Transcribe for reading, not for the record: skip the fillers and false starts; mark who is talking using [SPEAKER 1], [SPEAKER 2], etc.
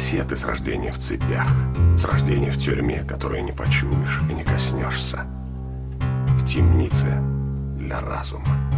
[SPEAKER 1] все ты с рождения в цепях, с рождения в тюрьме, которую не почуешь и не коснешься, в темнице для разума.